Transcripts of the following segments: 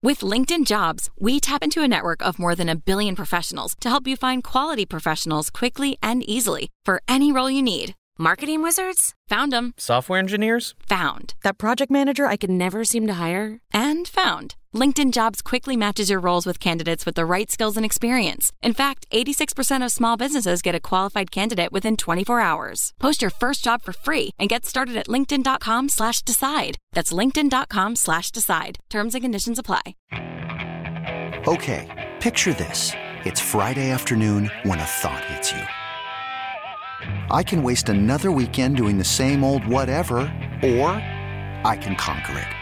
With LinkedIn Jobs, we tap into a network of more than 1 billion professionals to help you find quality professionals quickly and easily for any role you need. Marketing wizards? Found them. Software engineers? Found. That project manager I could never seem to hire? And found. LinkedIn Jobs quickly matches your roles with candidates with the right skills and experience. In fact, 86% of small businesses get a qualified candidate within 24 hours. Post your first job for free and get started at linkedin.com/decide. That's linkedin.com/decide. Terms and conditions apply. Okay, picture this. It's Friday afternoon when a thought hits you. I can waste another weekend doing the same old whatever, or I can conquer it.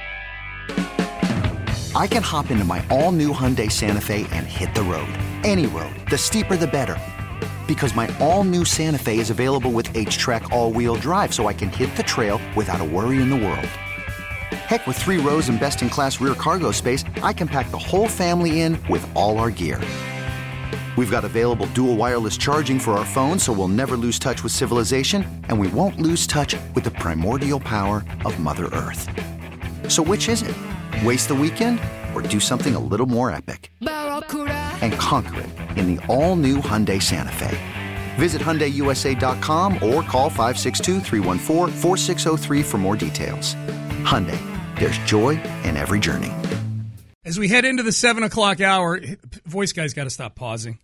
I can hop into my all-new Hyundai Santa Fe and hit the road. Any road. The steeper, the better. Because my all-new Santa Fe is available with H-Track all-wheel drive, so I can hit the trail without a worry in the world. Heck, with 3 rows and best-in-class rear cargo space, I can pack the whole family in with all our gear. We've got available dual wireless charging for our phones, so we'll never lose touch with civilization, and we won't lose touch with the primordial power of Mother Earth. So which is it? Waste the weekend or do something a little more epic? And conquer it in the all-new Hyundai Santa Fe. Visit HyundaiUSA.com or call 562-314-4603 for more details. Hyundai, there's joy in every journey. As we head into the 7 o'clock hour, voice guy's got to stop pausing.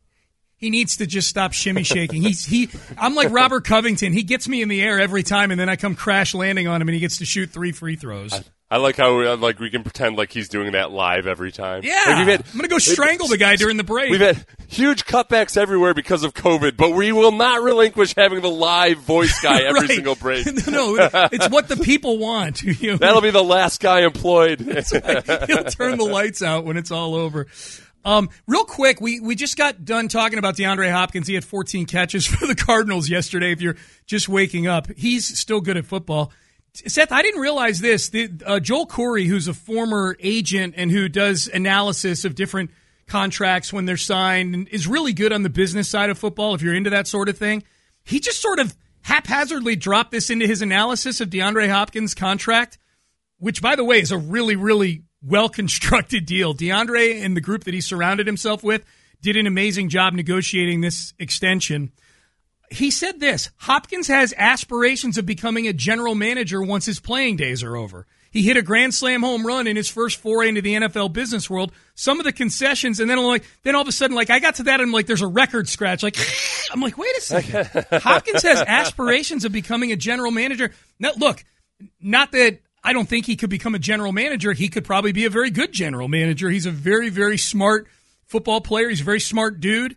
He needs to just stop shimmy shaking. I'm like Robert Covington. He gets me in the air every time, and then I come crash landing on him, and he gets to shoot 3 free throws. I like how we can pretend like he's doing that live every time. Yeah, I'm going to go strangle the guy during the break. We've had huge cutbacks everywhere because of COVID, but we will not relinquish having the live voice guy every single break. No, it's what the people want. That'll be the last guy employed. He'll turn the lights out when it's all over. Real quick, we just got done talking about DeAndre Hopkins. He had 14 catches for the Cardinals yesterday. If you're just waking up, he's still good at football. Seth, I didn't realize this. Joel Corey, who's a former agent and who does analysis of different contracts when they're signed and is really good on the business side of football, if you're into that sort of thing, he just sort of haphazardly dropped this into his analysis of DeAndre Hopkins' contract, which, by the way, is a really, really well-constructed deal. DeAndre and the group that he surrounded himself with did an amazing job negotiating this extension. He said this: Hopkins has aspirations of becoming a general manager once his playing days are over. He hit a grand slam home run in his first foray into the NFL business world. Some of the concessions, and then all of a sudden, I got to that, and I'm like, there's a record scratch. I'm like, wait a second. Hopkins has aspirations of becoming a general manager. Now, look, not that I don't think he could become a general manager. He could probably be a very good general manager. He's a very, very smart football player. He's a very smart dude.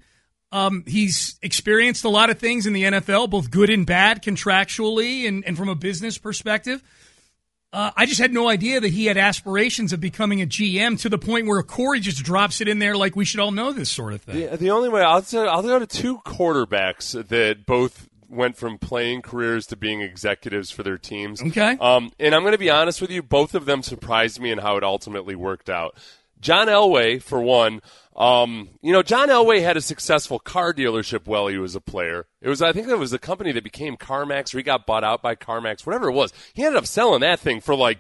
He's experienced a lot of things in the NFL, both good and bad, contractually and from a business perspective. I just had no idea that he had aspirations of becoming a GM to the point where Corey just drops it in there like we should all know this sort of thing. The only way I'll go to 2 quarterbacks that both went from playing careers to being executives for their teams. Okay. And I'm going to be honest with you, both of them surprised me in how it ultimately worked out. John Elway, for one. John Elway had a successful car dealership while he was a player. I think it was the company that became CarMax, or he got bought out by CarMax, whatever it was. He ended up selling that thing for God,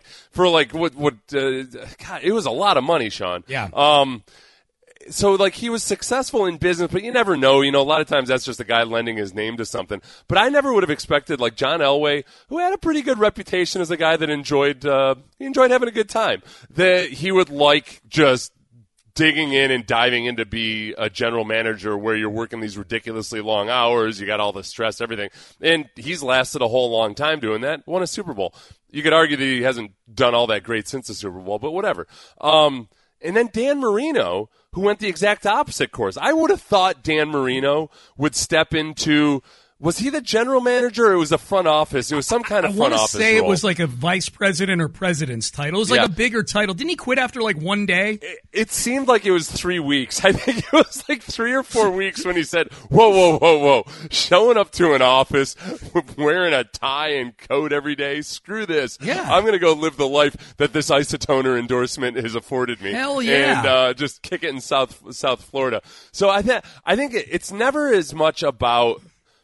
it was a lot of money, Sean. Yeah. So he was successful in business, but you never know. A lot of times that's just a guy lending his name to something. But I never would have expected, John Elway, who had a pretty good reputation as a guy that enjoyed having a good time, that he would just digging in and diving in to be a general manager where you're working these ridiculously long hours, you got all the stress, everything. And he's lasted a whole long time doing that, won a Super Bowl. You could argue that he hasn't done all that great since the Super Bowl, but whatever. And then Dan Marino, who went the exact opposite course. I would have thought Dan Marino would step into Was he the general manager or it was a front office? It was some kind of front office role. I want to say it was like a vice president or president's title. It was like a bigger title. Didn't he quit after like one day? It seemed like it was 3 weeks. I think it was like 3 or 4 weeks when he said, whoa. Showing up to an office, wearing a tie and coat every day. Screw this. Yeah. I'm going to go live the life that this isotoner endorsement has afforded me. Hell yeah. And just kick it in South Florida. So I think it's never as much about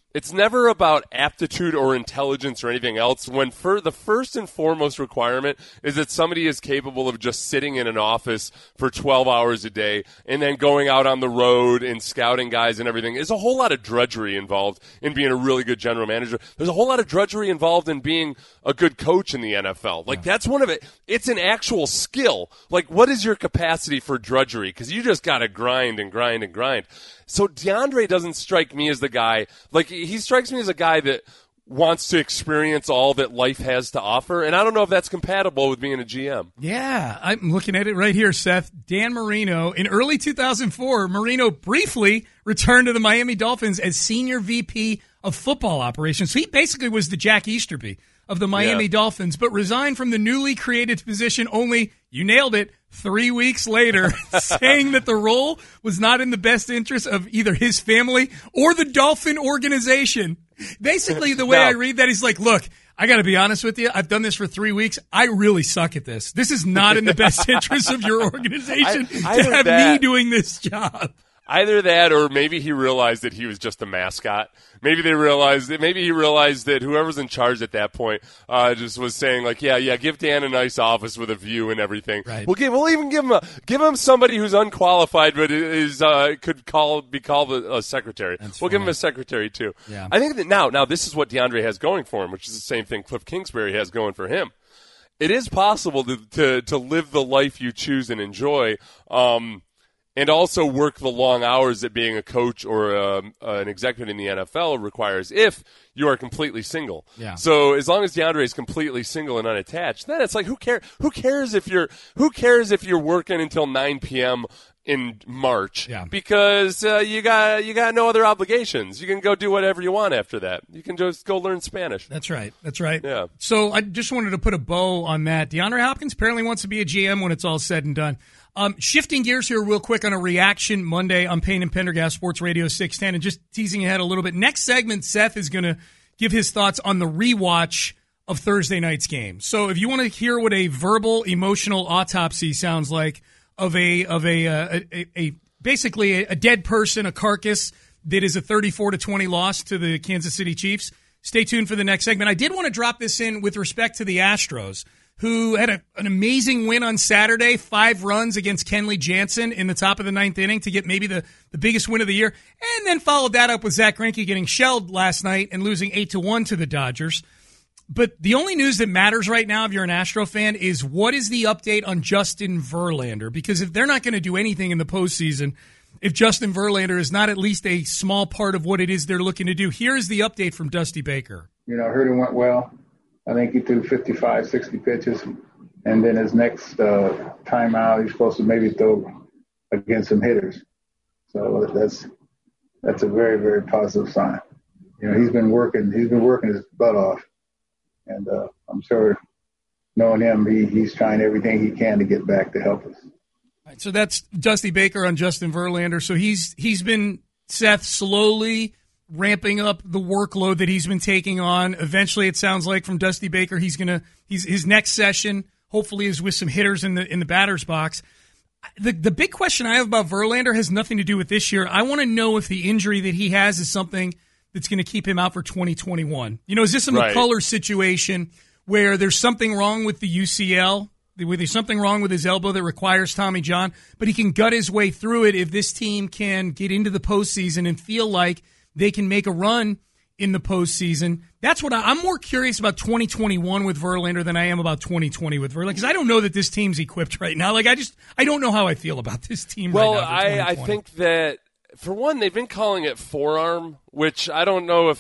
It's never about aptitude or intelligence or anything else. When the first and foremost requirement is that somebody is capable of just sitting in an office for 12 hours a day and then going out on the road and scouting guys and everything. There's a whole lot of drudgery involved in being a really good general manager. There's a whole lot of drudgery involved in being a good coach in the NFL. Like, that's one of it. It's an actual skill. Like, what is your capacity for drudgery? Because you just got to grind and grind and grind. So DeAndre doesn't strike me as the guy, like, he strikes me as a guy that wants to experience all that life has to offer, and I don't know if that's compatible with being a GM. Yeah, I'm looking at it right here, Seth. Dan Marino, in early 2004, Marino briefly returned to the Miami Dolphins as Senior VP of Football Operations. So he basically was the Jack Easterby of the Miami Dolphins, but resigned from the newly created position only, you nailed it, 3 weeks later, saying that the role was not in the best interest of either his family or the Dolphin organization. Basically, the way I read that, he's like, look, I got to be honest with you. I've done this for 3 weeks. I really suck at this. This is not in the best interest of your organization to have me doing this job. Either that, or maybe he realized that he was just a mascot. Maybe he realized that whoever's in charge at that point just was saying, like, yeah, give Dan a nice office with a view and everything. Right. We'll even give him somebody who's unqualified, but could be called a secretary. We'll give him a secretary too. Yeah. I think that now this is what DeAndre has going for him, which is the same thing Cliff Kingsbury has going for him. It is possible to live the life you choose and enjoy. And also work the long hours that being a coach or an executive in the NFL requires if you are completely single. Yeah. So as long as DeAndre is completely single and unattached, then it's like, who cares if you're working until 9 p.m. in March? Yeah. Because you got no other obligations. You can go do whatever you want after that. You can just go learn Spanish. That's right. Yeah. So I just wanted to put a bow on that. DeAndre Hopkins apparently wants to be a GM when it's all said and done. Shifting gears here real quick on a reaction Monday on Payne and Pendergast Sports Radio 610, and just teasing ahead a little bit. Next segment, Seth is going to give his thoughts on the rewatch of Thursday night's game. So if you want to hear what a verbal, emotional autopsy sounds like of basically a dead person, a carcass that is a 34-20 loss to the Kansas City Chiefs, stay tuned for the next segment. I did want to drop this in with respect to the Astros, who had an amazing win on Saturday, 5 runs against Kenley Jansen in the top of the 9th inning to get maybe the biggest win of the year, and then followed that up with Zach Greinke getting shelled last night and losing 8-1 to the Dodgers. But the only news that matters right now, if you're an Astro fan, is what is the update on Justin Verlander? Because if they're not going to do anything in the postseason, if Justin Verlander is not at least a small part of what it is they're looking to do, here's the update from Dusty Baker. I heard it went well. I think he threw 55, 60 pitches, and then his next time out, he's supposed to maybe throw against some hitters. So that's a very, very positive sign. He's been working his butt off, and I'm sure, knowing him, he's trying everything he can to get back to help us. All right, so that's Dusty Baker on Justin Verlander. So he's been, Seth, slowly ramping up the workload that he's been taking on. Eventually, it sounds like from Dusty Baker, his next session hopefully is with some hitters in the batter's box. The big question I have about Verlander has nothing to do with this year. I want to know if the injury that he has is something that's going to keep him out for 2021. Is this a McCullers situation where there's something wrong with the UCL, where there's something wrong with his elbow that requires Tommy John, but he can gut his way through it if this team can get into the postseason and feel like they can make a run in the postseason? That's what I'm more curious about 2021 with Verlander than I am about 2020 with Verlander, because I don't know that this team's equipped right now. Like, I don't know how I feel about this team right now. Well, I think that, for one, they've been calling it forearm, which I don't know.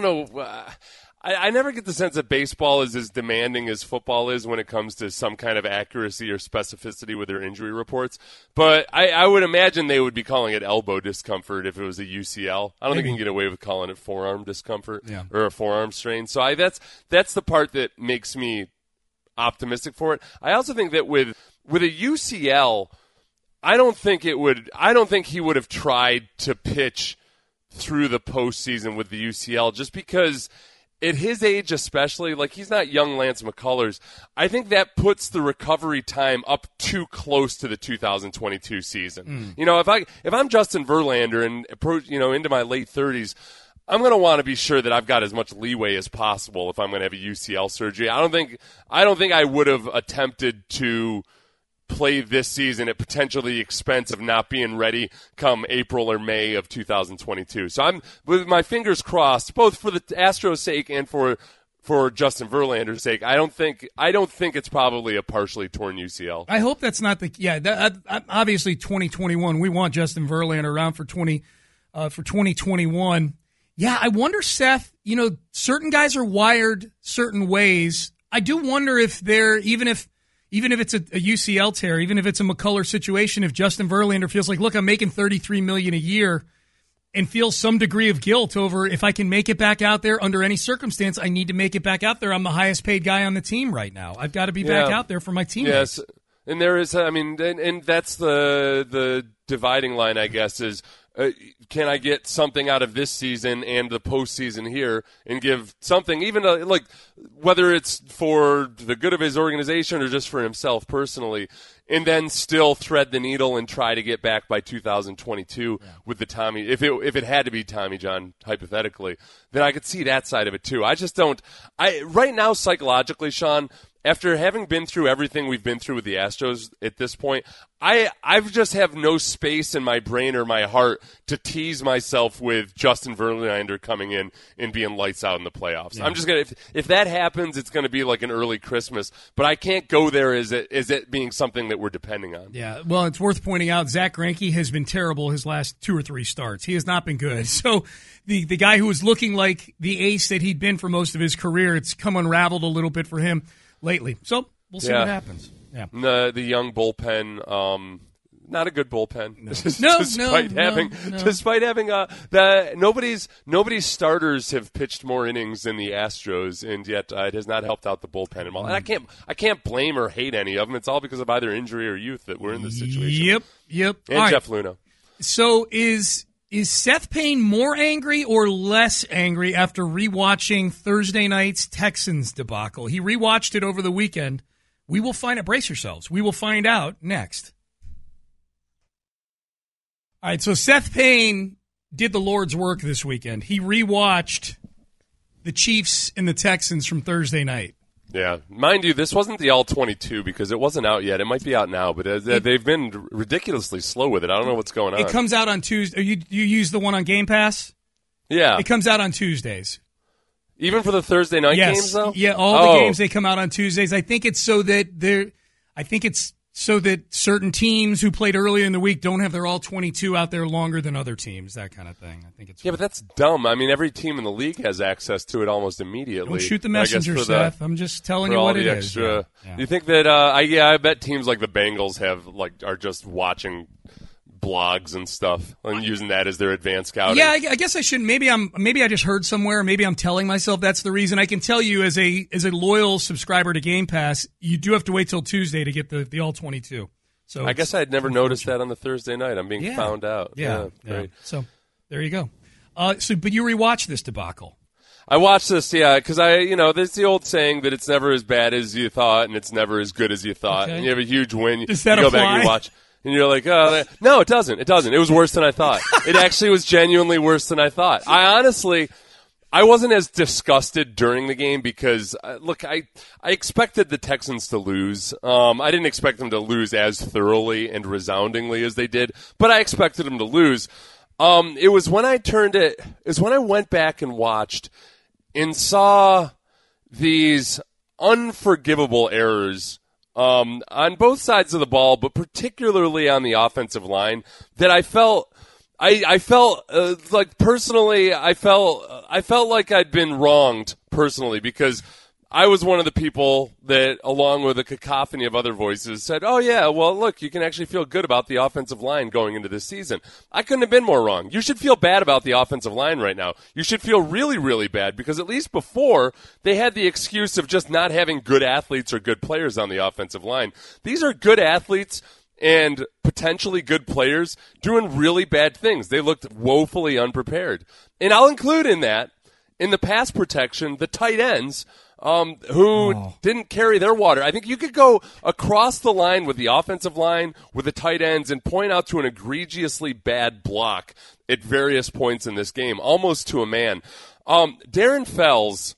I never get the sense that baseball is as demanding as football is when it comes to some kind of accuracy or specificity with their injury reports. But I would imagine they would be calling it elbow discomfort if it was a UCL. I don't think you can get away with calling it forearm discomfort or a forearm strain. So that's the part that makes me optimistic for it. I also think that with a UCL, I don't think he would have tried to pitch through the postseason with the UCL, just because at his age especially, like, he's not young Lance McCullers. I think that puts the recovery time up too close to the 2022 season. If I'm Justin Verlander and approach, into my late 30s, I'm going to want to be sure that I've got as much leeway as possible if I'm going to have a UCL surgery. I don't think I would have attempted to play this season at potentially the expense of not being ready come April or May of 2022. So I'm with my fingers crossed, both for the Astros' sake and for Justin Verlander's sake. I don't think it's probably a partially torn UCL. I hope that's not the obviously 2021. We want Justin Verlander around for 2021. Yeah, I wonder, Seth. Certain guys are wired certain ways. I do wonder if they're even if it's a UCL tear, even if it's a McCullers situation, if Justin Verlander feels like, look, I'm making $33 million a year, and feels some degree of guilt over if I can make it back out there under any circumstance, I need to make it back out there. I'm the highest paid guy on the team right now. I've got to be back out there for my teammates. Yes, and there is, and that's the dividing line, I guess, is can I get something out of this season and the postseason here and give something, even like whether it's for the good of his organization or just for himself personally, and then still thread the needle and try to get back by 2022 with the Tommy. If it had to be Tommy John, hypothetically, then I could see that side of it too. I just don't. Right now, psychologically, Sean, after having been through everything we've been through with the Astros at this point, I just have no space in my brain or my heart to tease myself with Justin Verlander coming in and being lights out in the playoffs. Yeah. I'm just gonna if that happens, it's gonna be like an early Christmas. But I can't go there as it being something that we're depending on. Yeah, well, it's worth pointing out Zach Greinke has been terrible his last 2 or 3 starts. He has not been good. So the guy who was looking like the ace that he'd been for most of his career, it's come unraveled a little bit for him lately. So we'll see what happens. Yeah. The young bullpen, not a good bullpen. No. Despite having nobody's starters have pitched more innings than the Astros, and yet it has not helped out the bullpen at all. And I can't blame or hate any of them. It's all because of either injury or youth that we're in this situation. Yep. And all Jeff right. Luna. So is Seth Payne more angry or less angry after rewatching Thursday night's Texans debacle? He rewatched it over the weekend. We will find out. Brace yourselves. We will find out next. All right, so Seth Payne did the Lord's work this weekend. He rewatched the Chiefs and the Texans from Thursday night. Yeah. Mind you, this wasn't the All-22 because it wasn't out yet. It might be out now, but they've been ridiculously slow with it. I don't know what's going on. It comes out on Tuesday. You use the one on Game Pass? Yeah. It comes out on Tuesdays. Even for the Thursday night games, though? Yeah, all the games, they come out on Tuesdays. I think it's so that certain teams who played earlier in the week don't have their All-22 out there longer than other teams, that kind of thing. I think it's but that's dumb. I mean, every team in the league has access to it almost immediately. Don't shoot the messenger, Seth. I'm just telling you what it is. Yeah. You think that? I bet teams like the Bengals are just watching blogs and stuff and using that as their advanced scouting. Yeah, I guess I shouldn't. Maybe I just heard somewhere. Maybe I'm telling myself that's the reason. I can tell you as a loyal subscriber to Game Pass, you do have to wait till Tuesday to get the All-22. So I guess I'd never noticed that on the Thursday night. I'm being found out. Yeah. Great. So there you go. But you rewatched this debacle. I watched this, because there's the old saying that it's never as bad as you thought and it's never as good as you thought. Okay. And you have a huge win. Does that you go apply? back and you watch. And you're like, oh, no, it doesn't. It doesn't. It was worse than I thought. It actually was genuinely worse than I thought. I wasn't as disgusted during the game because, I expected the Texans to lose. I didn't expect them to lose as thoroughly and resoundingly as they did, but I expected them to lose. It was when I went back and watched and saw these unforgivable errors on both sides of the ball, but particularly on the offensive line, that I felt like personally, I felt like I'd been wronged personally because I was one of the people that, along with a cacophony of other voices, said, oh, yeah, well, look, you can actually feel good about the offensive line going into this season. I couldn't have been more wrong. You should feel bad about the offensive line right now. You should feel really, really bad because at least before, they had the excuse of just not having good athletes or good players on the offensive line. These are good athletes and potentially good players doing really bad things. They looked woefully unprepared. And I'll include in that, in the pass protection, the tight ends. who didn't carry their water. I think you could go across the line with the offensive line, with the tight ends, and point out to an egregiously bad block at various points in this game, almost to a man. Darren Fells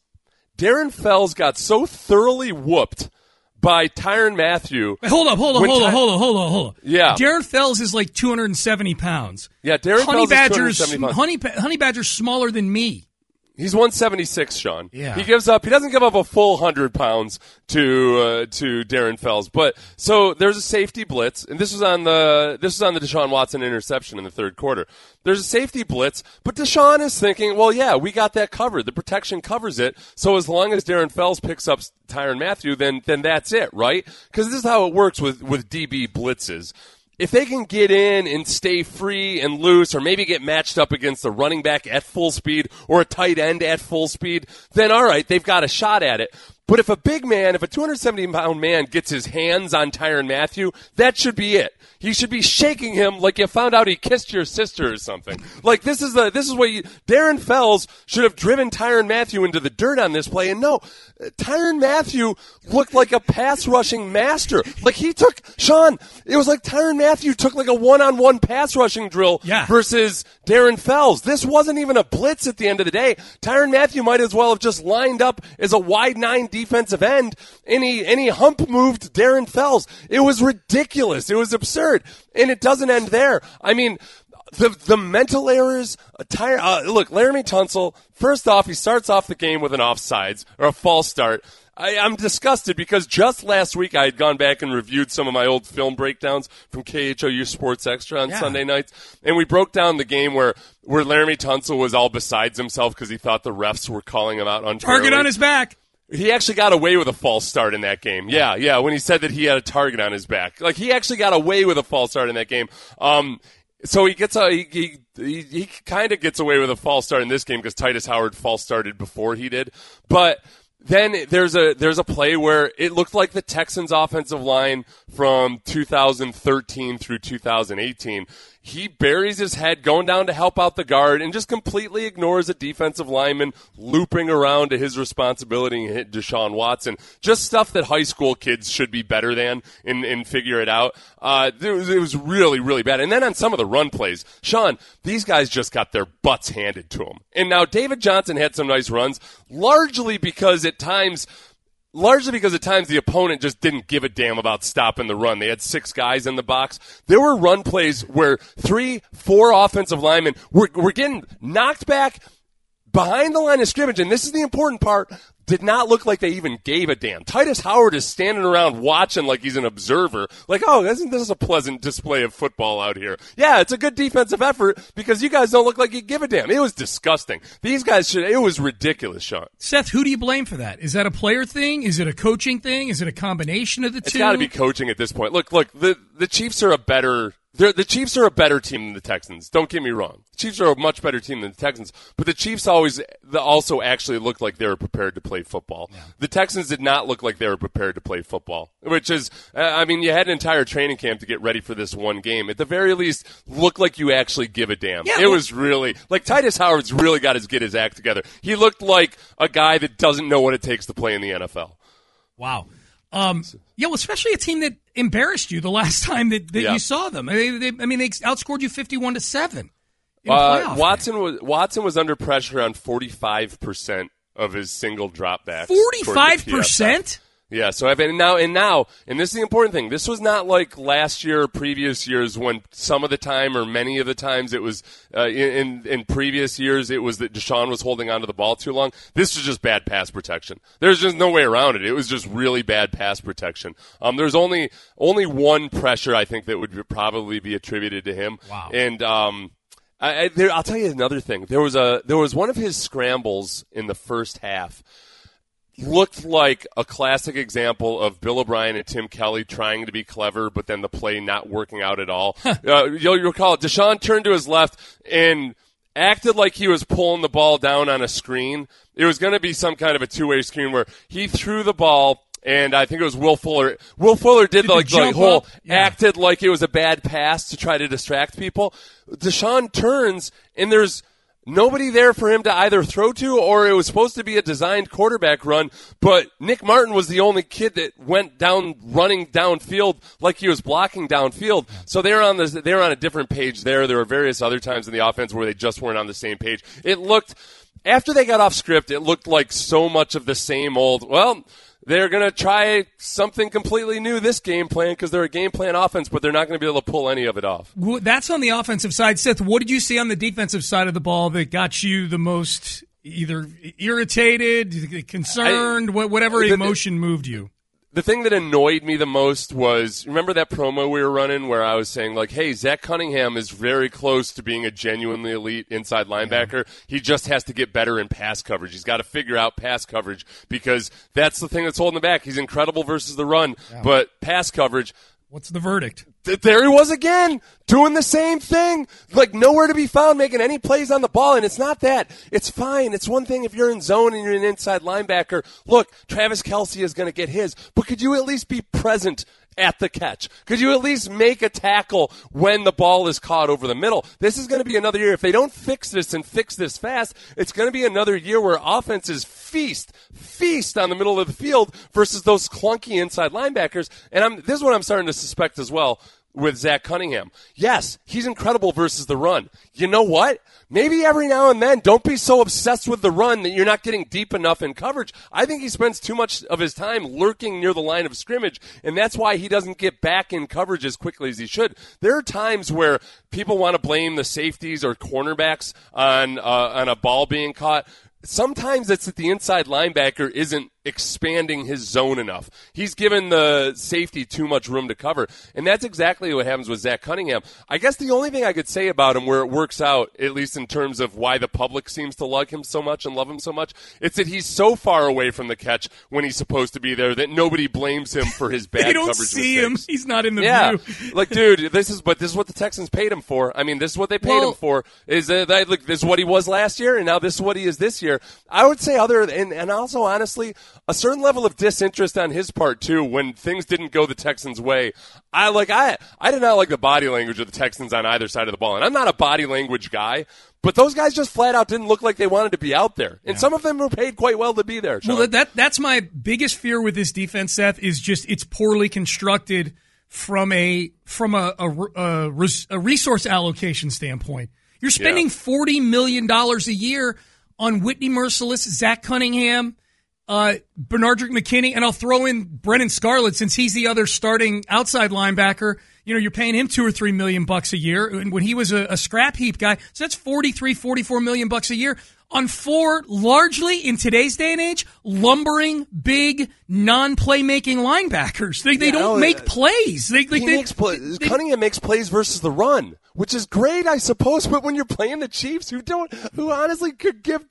got so thoroughly whooped by Tyrann Mathieu. Hold on. Yeah. Darren Fells is like 270 pounds. Yeah, Darren Fells is 270 pounds. Honey Badger's smaller than me. He's 176, Sean. Yeah. He doesn't give up a full 100 pounds to Darren Fells. But so there's a safety blitz, and this was on the Deshaun Watson interception in the third quarter. There's a safety blitz, but Deshaun is thinking, well, yeah, we got that covered. The protection covers it. So as long as Darren Fells picks up Tyrann Mathieu, then that's it, right? Because this is how it works with DB blitzes. If they can get in and stay free and loose, or maybe get matched up against a running back at full speed or a tight end at full speed, then all right, they've got a shot at it. But if a 270-pound man gets his hands on Tyrann Mathieu, that should be it. He should be shaking him like you found out he kissed your sister or something. Like this is what Darren Fells should have driven Tyrann Mathieu into the dirt on this play. And no, Tyrann Mathieu looked like a pass rushing master. Like it was like Tyrann Mathieu took like a one-on-one pass rushing drill versus Darren Fells. This wasn't even a blitz at the end of the day. Tyrann Mathieu might as well have just lined up as a wide 9 defensive end, and he hump moved Darren Fells. It was ridiculous. It was absurd. And it doesn't end there. I mean, the mental errors, look, Laramie Tunsil, first off, he starts off the game with an offsides, or a false start. I'm disgusted because just last week I had gone back and reviewed some of my old film breakdowns from KHOU Sports Extra on Sunday nights, and we broke down the game where Laramie Tunsil was all besides himself because he thought the refs were calling him out unfairly. Target on his back. He actually got away with a false start in that game. Yeah, when he said that he had a target on his back. Like, he actually got away with a false start in that game. So he kind of gets away with a false start in this game because Titus Howard false started before he did. But then there's a play where it looked like the Texans' offensive line from 2013 through 2018. He buries his head going down to help out the guard and just completely ignores a defensive lineman looping around to his responsibility and hit Deshaun Watson. Just stuff that high school kids should be better than and figure it out. It was really, really bad. And then on some of the run plays, Sean, these guys just got their butts handed to them. And now David Johnson had some nice runs, largely because at times the opponent just didn't give a damn about stopping the run. They had 6 guys in the box. There were run plays where 3-4 offensive linemen were getting knocked back behind the line of scrimmage, and this is the important part, did not look like they even gave a damn. Titus Howard is standing around watching like he's an observer. Like, oh, this is a pleasant display of football out here. Yeah, it's a good defensive effort because you guys don't look like you give a damn. It was disgusting. These guys it was ridiculous, Sean. Seth, who do you blame for that? Is that a player thing? Is it a coaching thing? Is it a combination of the two? It's got to be coaching at this point. Look, the Chiefs are a better team than the Texans. Don't get me wrong. The Chiefs are a much better team than the Texans, but the Chiefs also actually looked like they were prepared to play football. Yeah. The Texans did not look like they were prepared to play football, which is, you had an entire training camp to get ready for this one game. At the very least, look like you actually give a damn. Yeah, it was really, like, Titus Howard's really got to get his act together. He looked like a guy that doesn't know what it takes to play in the NFL. Wow. Especially a team that embarrassed you the last time that you saw them. They outscored you 51-7. Watson was under pressure on 45% of his single dropbacks. 45%? Yeah, so now, and this is the important thing. This was not like last year or previous years when some of the time or many of the times it was, in previous years, it was that Deshaun was holding onto the ball too long. This was just bad pass protection. There's just no way around it. It was just really bad pass protection. There's only one pressure I think that would probably be attributed to him. Wow. And, I'll tell you another thing. There was one of his scrambles in the first half. Looked like a classic example of Bill O'Brien and Tim Kelly trying to be clever, but then the play not working out at all. You'll recall Deshaun turned to his left and acted like he was pulling the ball down on a screen. It was going to be some kind of a two-way screen where he threw the ball, and I think it was Will Fuller. Will Fuller did the whole acted like it was a bad pass to try to distract people. Deshaun turns, and there's Nobody there for him to either throw to, or it was supposed to be a designed quarterback run, but Nick Martin was the only kid that went down running downfield like he was blocking downfield. So they're on a different page there. There were various other times in the offense where they just weren't on the same page. After they got off script, it looked like so much of the same old, well, they're going to try something completely new this game plan because they're a game plan offense, but they're not going to be able to pull any of it off. Well, that's on the offensive side. Seth, what did you see on the defensive side of the ball that got you the most either irritated, concerned, whatever emotion moved you? The thing that annoyed me the most was, remember that promo we were running where I was saying, like, hey, Zach Cunningham is very close to being a genuinely elite inside linebacker. Yeah. He just has to get better in pass coverage. He's got to figure out pass coverage because that's the thing that's holding him back. He's incredible versus the run, but pass coverage. What's the verdict? There he was again, doing the same thing. Like, nowhere to be found, making any plays on the ball. And it's not that. It's fine. It's one thing if you're in zone and you're an inside linebacker. Look, Travis Kelce is going to get his. But could you at least be present at the catch? Could you at least make a tackle when the ball is caught over the middle? This is going to be another year. If they don't fix this and fix this fast, it's going to be another year where offenses feast on the middle of the field versus those clunky inside linebackers. And this is what I'm starting to suspect as well with Zach Cunningham. Yes, he's incredible versus the run. You know what? Maybe every now and then, don't be so obsessed with the run that you're not getting deep enough in coverage. I think he spends too much of his time lurking near the line of scrimmage, and that's why he doesn't get back in coverage as quickly as he should. There are times where people want to blame the safeties or cornerbacks on a ball being caught. Sometimes it's that the inside linebacker isn't expanding his zone enough. He's given the safety too much room to cover. And that's exactly what happens with Zach Cunningham. I guess the only thing I could say about him where it works out, at least in terms of why the public seems to like him so much and love him so much, it's that he's so far away from the catch when he's supposed to be there that nobody blames him for his bad coverage mistakes. They don't see him. He's not in the view. Like, dude, this is what the Texans paid him for. I mean, this is what they paid him for. This is what he was last year, and now this is what he is this year. I would say and also, honestly, a certain level of disinterest on his part, too, when things didn't go the Texans' way. I did not like the body language of the Texans on either side of the ball. And I'm not a body language guy, but those guys just flat out didn't look like they wanted to be out there. And some of them were paid quite well to be there, Sean. Well, that's my biggest fear with this defense, Seth, is just it's poorly constructed from a resource allocation standpoint. You're spending $40 million a year on Whitney Mercilus, Zach Cunningham, Bernardrick McKinney, and I'll throw in Brennan Scarlett since he's the other starting outside linebacker. You know, you're paying him $2 or $3 million a year, and when he was a scrap heap guy, so that's $44 million a year on four largely in today's day and age lumbering, big, non-playmaking linebackers. They don't make plays. Cunningham makes plays versus the run, which is great, I suppose. But when you're playing the Chiefs, who honestly could give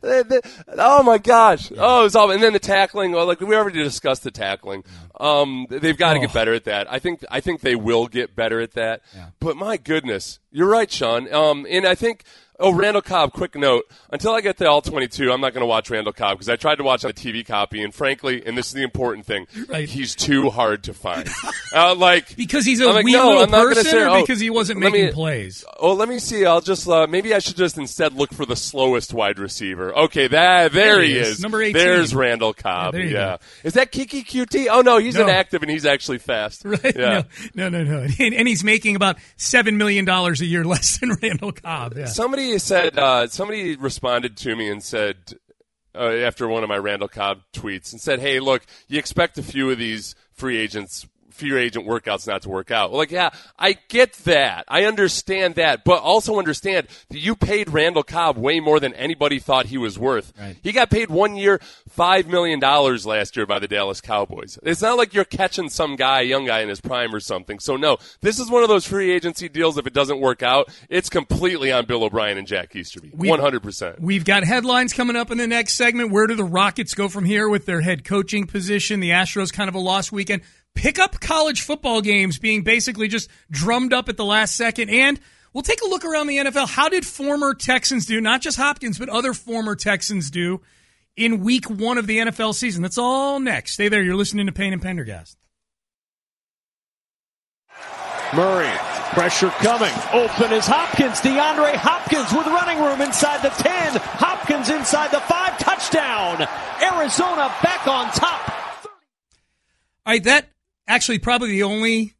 oh my gosh, it's all. And then the tackling. Well, like we already discussed the tackling. They've got to get better at that. I think they will get better at that. Yeah. But my goodness, you're right, Sean. And I think. Oh, Randall Cobb, quick note. Until I get to All-22, I'm not going to watch Randall Cobb because I tried to watch on the TV copy, and frankly, and this is the important thing, he's too hard to find. Because he's a wee little person or because he wasn't making plays? Oh, let me see. I'll just maybe I should just instead look for the slowest wide receiver. Okay, there he is. Number 18. There's Randall Cobb. Yeah. Is that Kiki QT? Oh, no, he's inactive, and he's actually fast. Right? Yeah. No. And he's making about $7 million a year less than Randall Cobb. Yeah. Somebody responded to me and said, after one of my Randall Cobb tweets, and said, hey, look, you expect a few of these free agent workouts not to work out. Well, yeah, I get that. I understand that. But also understand that you paid Randall Cobb way more than anybody thought he was worth. Right. He got paid 1 year, $5 million last year by the Dallas Cowboys. It's not like you're catching some young guy in his prime or something. So, no, this is one of those free agency deals. If it doesn't work out, it's completely on Bill O'Brien and Jack Easterby. 100%. We've got headlines coming up in the next segment. Where do the Rockets go from here with their head coaching position? The Astros kind of a lost weekend. Pick up college football games being basically just drummed up at the last second. And we'll take a look around the NFL. How did former Texans do, not just Hopkins, but other former Texans do in week 1 of the NFL season? That's all next. Stay there. You're listening to Payne and Pendergast. Murray Pressure coming. Open is Hopkins. DeAndre Hopkins with running room inside the 10. Hopkins inside the 5. Touchdown. Arizona back on top. All right, that actually probably the only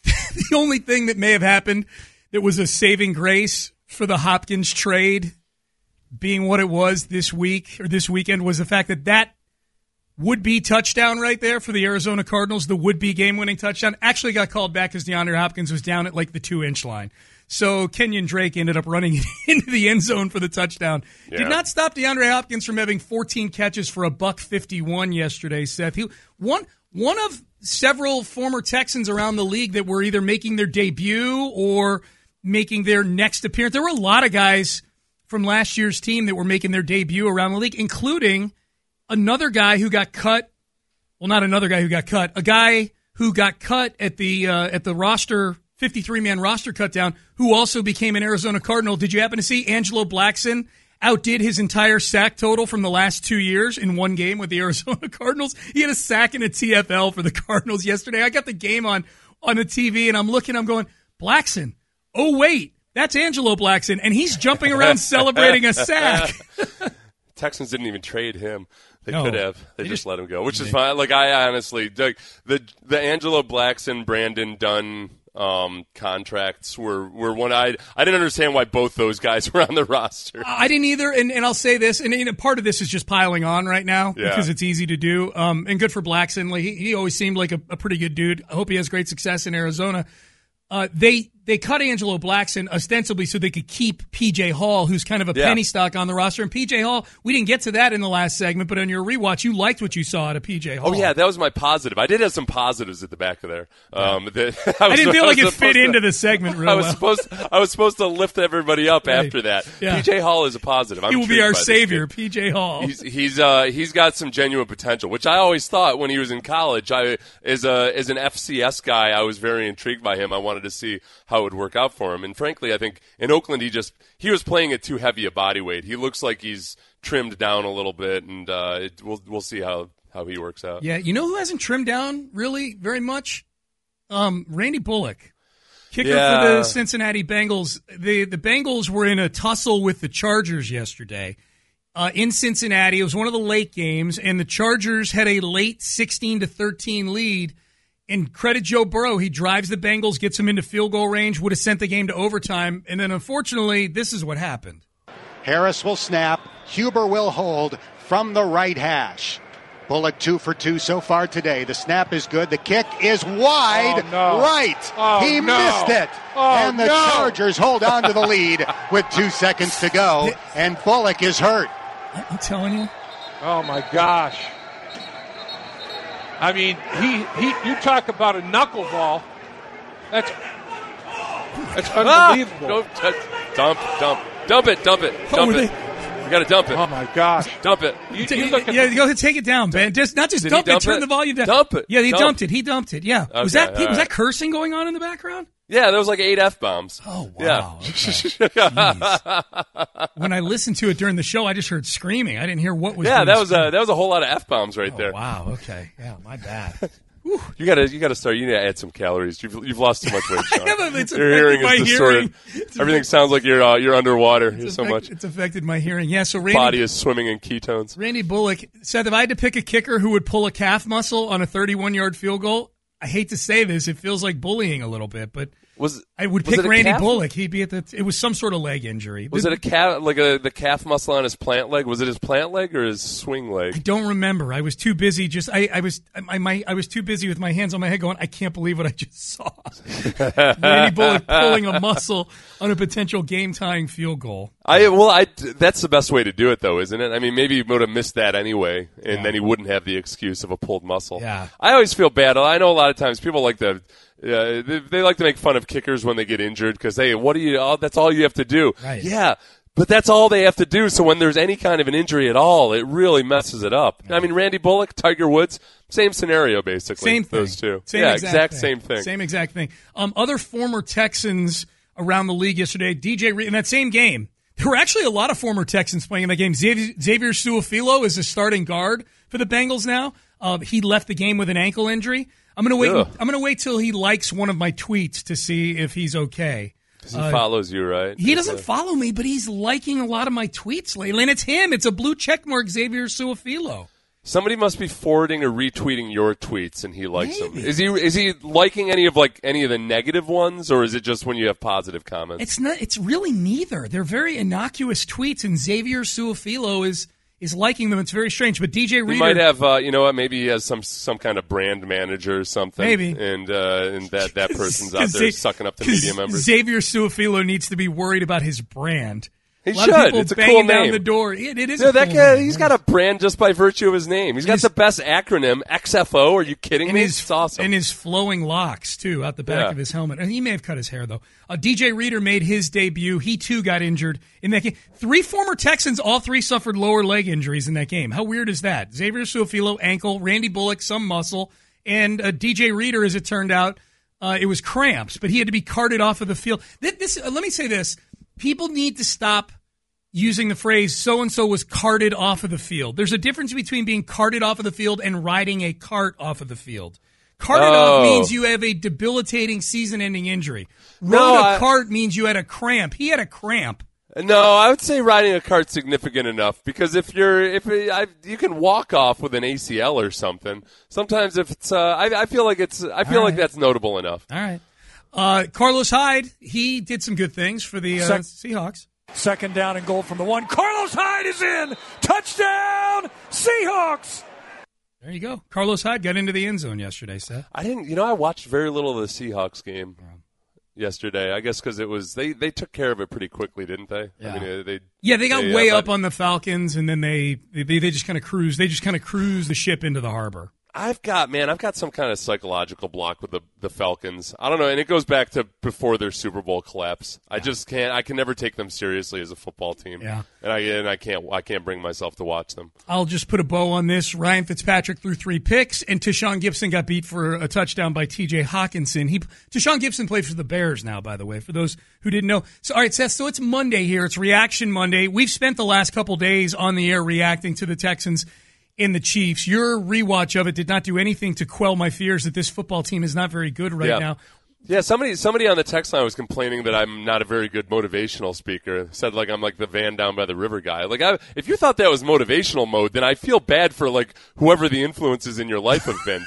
thing that may have happened that was a saving grace for the Hopkins trade being what it was this week or this weekend was the fact that would-be touchdown right there for the Arizona Cardinals, the would-be game-winning touchdown, actually got called back because DeAndre Hopkins was down at like the 2-inch line. So Kenyon Drake ended up running into the end zone for the touchdown. Yeah. Did not stop DeAndre Hopkins from having 14 catches for $151 yesterday, Seth. He one of several former Texans around the league that were either making their debut or making their next appearance. There were a lot of guys from last year's team that were making their debut around the league, including another guy who got cut. Well, not another guy who got cut. A guy who got cut at the roster, 53-man roster cut down, who also became an Arizona Cardinal. Did you happen to see Angelo Blackson outdid his entire sack total from the last 2 years in one game with the Arizona Cardinals? He had a sack and a TFL for the Cardinals yesterday. I got the game on the TV, and I'm looking, I'm going, Blackson, oh, wait, that's Angelo Blackson, and he's jumping around celebrating a sack. Texans didn't even trade him. They could have. They just let him go, which is fine. Like, I honestly, like, the Angelo Blackson, Brandon Dunn contracts were one I didn't understand why both those guys were on the roster. I didn't either, and I'll say this, and part of this is just piling on right now because it's easy to do, and good for Blackson. Like, he always seemed like a pretty good dude. I hope he has great success in Arizona. They cut Angelo Blackson ostensibly so they could keep P.J. Hall, who's kind of a penny stock on the roster. And P.J. Hall, we didn't get to that in the last segment, but on your rewatch, you liked what you saw out of P.J. Hall. Oh, yeah, that was my positive. I did have some positives at the back of there. I didn't feel like it fit into the segment real well. I was supposed to lift everybody up after that. Yeah. P.J. Hall is a positive. He will be our savior, P.J. Hall. He's got some genuine potential, which I always thought when he was in college. As an FCS guy, I was very intrigued by him. I wanted to see how it would work out for him. And frankly, I think in Oakland, he was playing at too heavy a body weight. He looks like he's trimmed down a little bit, and we'll see how he works out. Yeah, you know who hasn't trimmed down really very much? Randy Bullock, kicker for the Cincinnati Bengals. The Bengals were in a tussle with the Chargers yesterday in Cincinnati. It was one of the late games, and the Chargers had a late 16-13 lead. And credit Joe Burrow. He drives the Bengals, gets them into field goal range, would have sent the game to overtime. And then, unfortunately, this is what happened. Harris will snap. Huber will hold from the right hash. Bullock 2 for 2 so far today. The snap is good. The kick is wide right. He missed it. And the Chargers hold on to the lead with 2 seconds to go. And Bullock is hurt. I'm telling you. Oh, my gosh. I mean, you talk about a knuckleball. That's unbelievable. Dump it. You got to dump it. Oh my gosh, dump it. You look at go ahead, take it down, Ben. Not just dump it. Turn the volume down. Dump it. Yeah, he dumped it. Yeah. Okay, was that cursing going on in the background? Yeah, there was like 8 F-bombs. Oh, wow. Yeah. Okay. When I listened to it during the show, I just heard screaming. I didn't hear what was. Yeah, that was a whole lot of F-bombs right there. Wow. Okay. Yeah, my bad. You gotta start. You need to add some calories. You've lost too much weight, Sean. Your hearing is distorted. Everything sounds like you're underwater. So much. It's affected my hearing. Yeah. So body is swimming in ketones. Randy Bullock. Seth, if I had to pick a kicker who would pull a calf muscle on a 31-yard field goal, I hate to say this, it feels like bullying a little bit, but I would pick Randy Bullock. He'd be at it was some sort of leg injury. Was it a calf, like the calf muscle on his plant leg? Was it his plant leg or his swing leg? I don't remember. I was too busy. I was too busy with my hands on my head going, I can't believe what I just saw. Randy Bullock pulling a muscle on a potential game-tying field goal. That's the best way to do it, though, isn't it? I mean, maybe he would have missed that anyway, and then he wouldn't have the excuse of a pulled muscle. Yeah. I always feel bad. I know a lot of times people like to they like to make fun of kickers when they get injured because, hey, that's all you have to do. Right. Yeah, but that's all they have to do. So when there's any kind of an injury at all, it really messes it up. Yeah. I mean, Randy Bullock, Tiger Woods, same scenario basically. Same thing. Those two. Same thing. Same exact thing. Other former Texans around the league yesterday, DJ Reed, in that same game, there were actually a lot of former Texans playing in that game. Xavier Su'a-Filo is the starting guard for the Bengals now. He left the game with an ankle injury. I'm gonna wait. I'm gonna wait till he likes one of my tweets to see if he's okay. Because he follows you, right? He doesn't follow me, but he's liking a lot of my tweets lately, and it's him. It's a blue checkmark, Xavier Suafilo. Somebody must be forwarding or retweeting your tweets, and he likes them. Is he liking any of the negative ones, or is it just when you have positive comments? It's not. It's really neither. They're very innocuous tweets, and Xavier Suafilo is liking them. It's very strange. But DJ Reader, he might have, maybe he has some kind of brand manager or something. Maybe, and that person's out there sucking up the media members. Xavier Suafilo needs to be worried about his brand. He should. It's a cool name. Down the door. It is. That guy, he's got a brand just by virtue of his name. He's got the best acronym, XFO. Are you kidding me? It's awesome. And his flowing locks, too, out the back of his helmet. And he may have cut his hair, though. DJ Reader made his debut. He, too, got injured in that game. 3 former Texans, all 3 suffered lower leg injuries in that game. How weird is that? Xavier Suafilo, ankle. Randy Bullock, some muscle. And DJ Reader, as it turned out, it was cramps. But he had to be carted off of the field. Let me say this. People need to stop using the phrase so-and-so was carted off of the field. There's a difference between being carted off of the field and riding a cart off of the field. Carted off means you have a debilitating season-ending injury. Rode a cart means you had a cramp. He had a cramp. No, I would say riding a cart's significant enough because if you can walk off with an ACL or something. Sometimes if it's I feel like that's notable enough. All right. Carlos Hyde, he did some good things for the Seahawks. 2nd down and goal from the 1. Carlos Hyde is in. Touchdown, Seahawks. There you go. Carlos Hyde got into the end zone yesterday, Seth. I watched very little of the Seahawks game yesterday. I guess because it was they took care of it pretty quickly, didn't they? Yeah. They got way up on the Falcons, and then they just kind of cruised. They just kind of cruised the ship into the harbor. I've got some kind of psychological block with the Falcons. I don't know, and it goes back to before their Super Bowl collapse. I just can't. I can never take them seriously as a football team. Yeah, and I can't bring myself to watch them. I'll just put a bow on this. Ryan Fitzpatrick threw 3 picks, and Tashawn Gibson got beat for a touchdown by T.J. Hawkinson. Tashawn Gibson plays for the Bears now, by the way, for those who didn't know. So, all right, Seth. So it's Monday here. It's Reaction Monday. We've spent the last couple days on the air reacting to the Texans in the Chiefs. Your rewatch of it did not do anything to quell my fears that this football team is not very good right now. Yeah, somebody on the text line was complaining that I'm not a very good motivational speaker. Said I'm like the van down by the river guy. If you thought that was motivational mode, then I feel bad for whoever the influences in your life have been.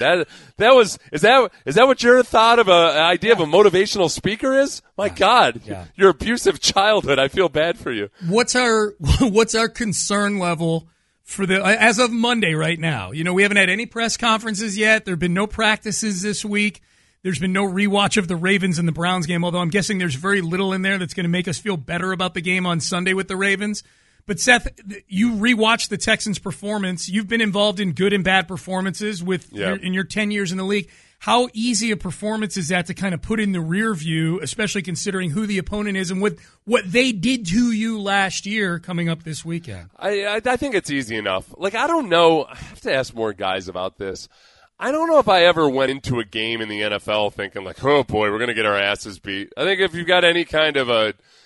Is that what your thought of an idea of a motivational speaker is? My God, your abusive childhood. I feel bad for you. What's our concern level for as of Monday right now? We haven't had any press conferences yet. There have been no practices this week. There's been no rewatch of the Ravens and the Browns game, although I'm guessing there's very little in there that's going to make us feel better about the game on Sunday with the Ravens. But Seth, you rewatched the Texans' performance. You've been involved in good and bad performances in your 10 years in the league. How easy a performance is that to kind of put in the rear view, especially considering who the opponent is and what they did to you last year coming up this weekend? I think it's easy enough. I don't know. I have to ask more guys about this. I don't know if I ever went into a game in the NFL thinking oh boy, we're going to get our asses beat. I think if you've got any kind of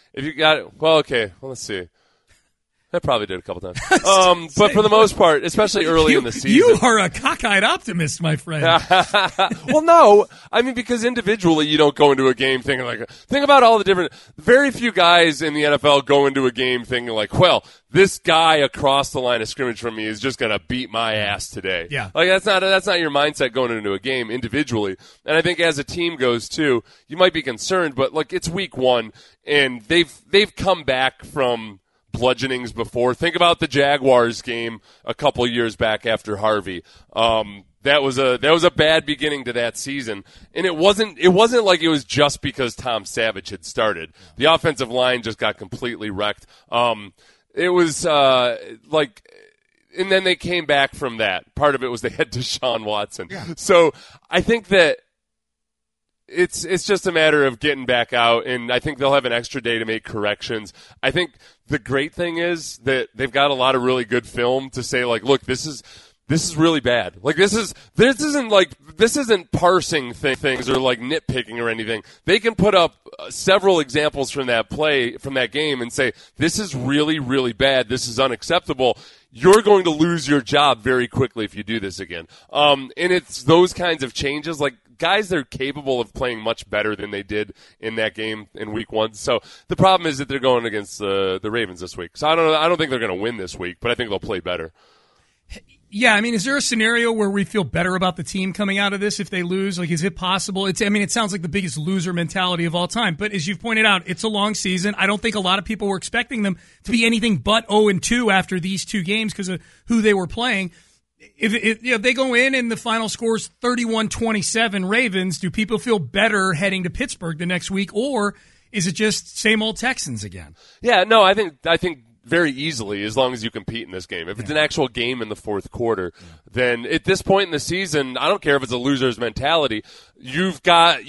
let's see. I probably did a couple times. But for the most part, especially early in the season. You are a cockeyed optimist, my friend. Well, no. I mean, because individually you don't go into a game thinking think about all the different, very few guys in the NFL go into a game thinking this guy across the line of scrimmage from me is just going to beat my ass today. Yeah. That's not your mindset going into a game individually. And I think as a team goes too, you might be concerned, but it's week 1 and they've come back from bludgeonings before. Think about the Jaguars game a couple years back after Harvey. That was a bad beginning to that season, and it wasn't like it was just because Tom Savage had started. The offensive line just got completely wrecked. It was and then they came back from that. Part of it was they had Deshaun Watson. Yeah. So I think that it's just a matter of getting back out, and I think they'll have an extra day to make corrections. I think the great thing is that they've got a lot of really good film to say, look, this is really bad. This isn't parsing things or nitpicking or anything. They can put up several examples from that game and say, this is really, really bad. This is unacceptable. you're going to lose your job very quickly if you do this again. And it's those kinds of changes, like guys that are capable of playing much better than they did in that game in week 1. So the problem is that they're going against the Ravens this week. So I don't think they're going to win this week, but I think they'll play better. Yeah, I mean, is there a scenario where we feel better about the team coming out of this if they lose? Like, is it possible? It sounds like the biggest loser mentality of all time. But as you've pointed out, it's a long season. I don't think a lot of people were expecting them to be anything but 0-2 after these 2 games because of who they were playing. If they go in and the final score's 31-27 Ravens, do people feel better heading to Pittsburgh the next week, or is it just same old Texans again? Yeah, no, I think very easily, as long as you compete in this game. If it's an actual game in the fourth quarter, then at this point in the season, I don't care if it's a loser's mentality. You've got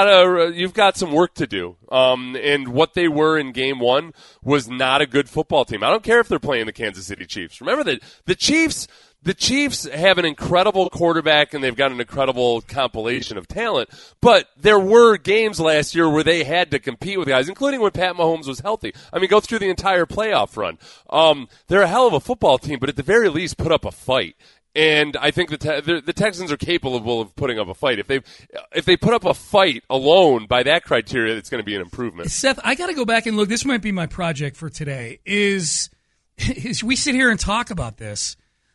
some work to do. And what they were in game 1 was not a good football team. I don't care if they're playing the Kansas City Chiefs. Remember that the Chiefs have an incredible quarterback, and they've got an incredible compilation of talent. But there were games last year where they had to compete with guys, including when Pat Mahomes was healthy. I mean, go through the entire playoff run. They're a hell of a football team, but at the very least, put up a fight. And I think the Texans are capable of putting up a fight. If they put up a fight alone by that criteria, it's going to be an improvement. Seth, I got to go back and look. This might be my project for today. Is we sit here and talk about this.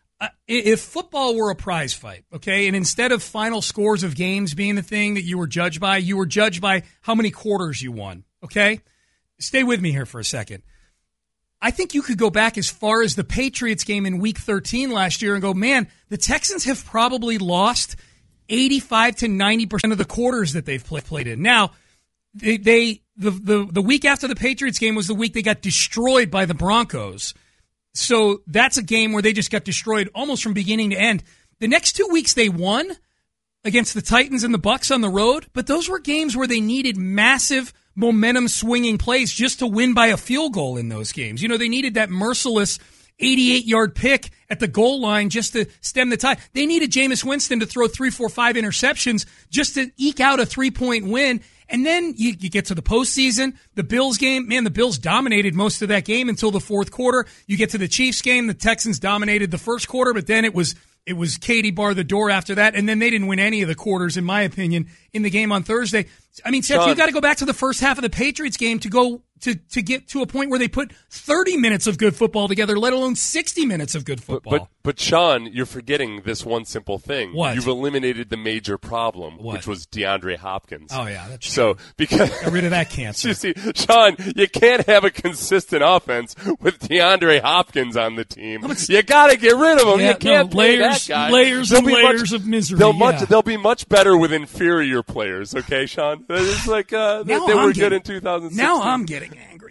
If football were a prize fight, okay, and instead of final scores of games being the thing that you were judged by how many quarters you won, okay? Stay with me here for a second. I think you could go back as far as the Patriots game in Week 13 last year and go, man, the Texans have probably lost 85 to 90% of the quarters that they've played in. Now, the week after the Patriots game was the week they got destroyed by the Broncos. So that's a game where they just got destroyed almost from beginning to end. The next 2 weeks they won against the Titans and the Bucs on the road, but those were games where they needed massive momentum swinging plays just to win by a field goal in those games. You know, they needed that merciless 88-yard pick at the goal line just to stem the tide. They needed Jameis Winston to throw 3, 4, 5 interceptions just to eke out a 3-point win. And then you get to the postseason, the Bills game. Man, the Bills dominated most of that game until the fourth quarter. You get to the Chiefs game, the Texans dominated the first quarter, but then it was Katie bar the door after that, and then they didn't win any of the quarters, in my opinion, in the game on Thursday. I mean, Seth, you got to go back to the first half of the Patriots game to go to get to a point where they put 30 minutes of good football together, let alone 60 minutes of good football. But Sean, you're forgetting this one simple thing. What? You've eliminated the major problem, which was DeAndre Hopkins. Oh, yeah, that's true. So, because got rid of that cancer. You see, Sean, you can't have a consistent offense with DeAndre Hopkins on the team. You got to get rid of him. Yeah, you can't play that guy. Layers and layers of misery. They'll be much better with inferior players, okay, Sean? It's like they were good in 2016. Now I'm getting angry.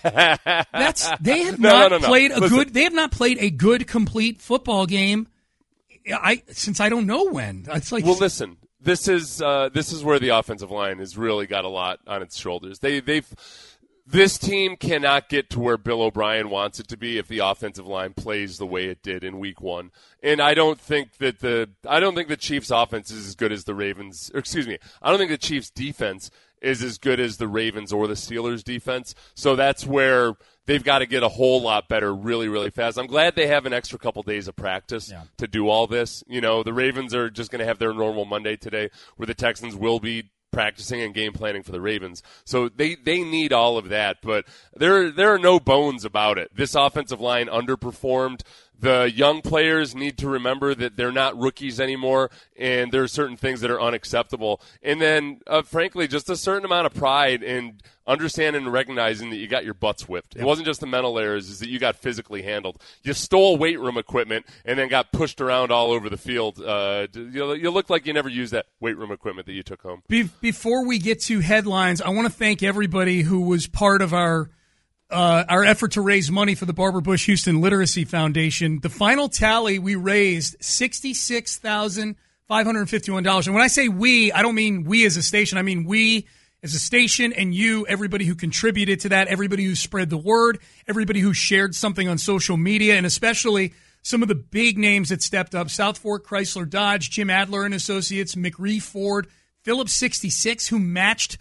They have not played a good. They have not played a good, complete football game. Since I don't know when. It's like, well, listen. This is where the offensive line has really got a lot on its shoulders. This team cannot get to where Bill O'Brien wants it to be if the offensive line plays the way it did in Week 1. And I don't think the Chiefs' offense is as good as the Ravens. Or excuse me, I don't think the Chiefs' defense is as good as the Ravens or the Steelers' defense. So that's where they've got to get a whole lot better really, really fast. I'm glad they have an extra couple days of practice to do all this. You know, the Ravens are just going to have their normal Monday today, where the Texans will be practicing and game planning for the Ravens. So they need all of that, but there are no bones about it. This offensive line underperformed. The young players need to remember that they're not rookies anymore, and there are certain things that are unacceptable. And then, frankly, just a certain amount of pride in understanding and recognizing that you got your butts whipped. It wasn't just the mental errors, it's that you got physically handled. You stole weight room equipment and then got pushed around all over the field. You look like you never used that weight room equipment that you took home. Before we get to headlines, I want to thank everybody who was part of our effort to raise money for the Barbara Bush Houston Literacy Foundation. The final tally, we raised $66,551. And when I say we, I don't mean we as a station. I mean we as a station and you, everybody who contributed to that, everybody who spread the word, everybody who shared something on social media, and especially some of the big names that stepped up. South Fork Chrysler Dodge, Jim Adler and Associates, McRee Ford, Phillips 66, who matched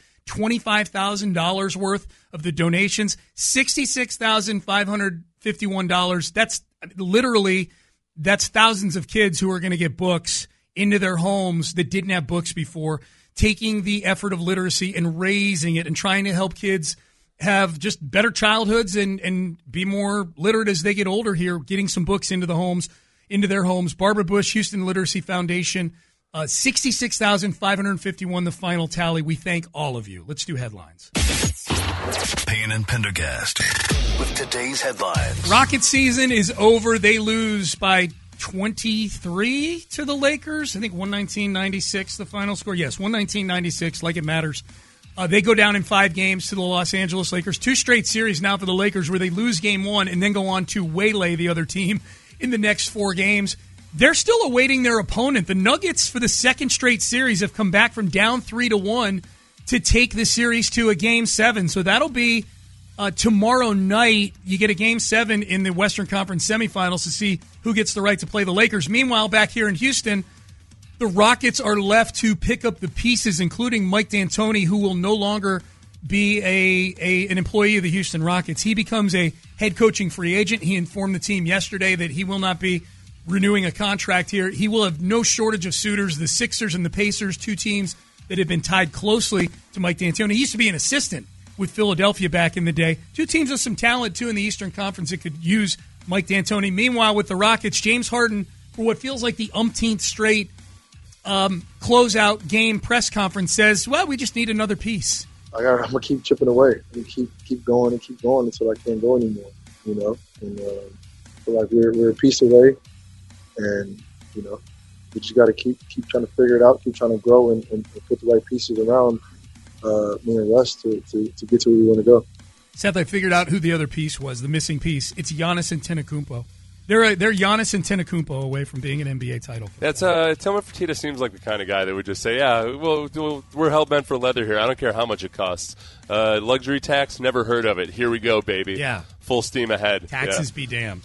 $25,000 worth of the donations, $66,551. That's literally, that's thousands of kids who are going to get books into their homes that didn't have books before, taking the effort of literacy and raising it and trying to help kids have just better childhoods and be more literate as they get older here, getting some books into their homes. Barbara Bush, Houston Literacy Foundation, 66,551 the final tally. We thank all of you. Let's do headlines. Payne and Pendergast with today's headlines. Rocket season is over. They lose by 23 to the Lakers. I think 119-96 the final score. Yes, 119-96, like it matters. They go down in 5 games to the Los Angeles Lakers. 2 straight series now for the Lakers where they lose game 1 and then go on to waylay the other team in the next 4 games. They're still awaiting their opponent. The Nuggets, for the second straight series, have come back from down 3-1 to take the series to a Game 7. So that'll be tomorrow night. You get a Game 7 in the Western Conference semifinals to see who gets the right to play the Lakers. Meanwhile, back here in Houston, the Rockets are left to pick up the pieces, including Mike D'Antoni, who will no longer be an employee of the Houston Rockets. He becomes a head coaching free agent. He informed the team yesterday that he will not be renewing a contract here. He will have no shortage of suitors. The Sixers and the Pacers, 2 teams that have been tied closely to Mike D'Antoni. He used to be an assistant with Philadelphia back in the day. 2 teams with some talent, too, in the Eastern Conference that could use Mike D'Antoni. Meanwhile, with the Rockets, James Harden, for what feels like the umpteenth straight closeout game press conference, says, well, we just need another piece. I'm going to keep chipping away and keep going until I can't go anymore, you know. And I feel like we're a piece away, and, you know, we just got to keep trying to figure it out, keep trying to grow and put the right pieces around me and Russ to get to where we want to go. Seth, I figured out who the other piece was, the missing piece. It's Giannis Antetokounmpo. They're Giannis Antetokounmpo away from being an NBA title. That's Tillman Fertitta seems like the kind of guy that would just say, yeah, we're hell-bent for leather here. I don't care how much it costs. Luxury tax, never heard of it. Here we go, baby. Yeah. Full steam ahead. Taxes be damned.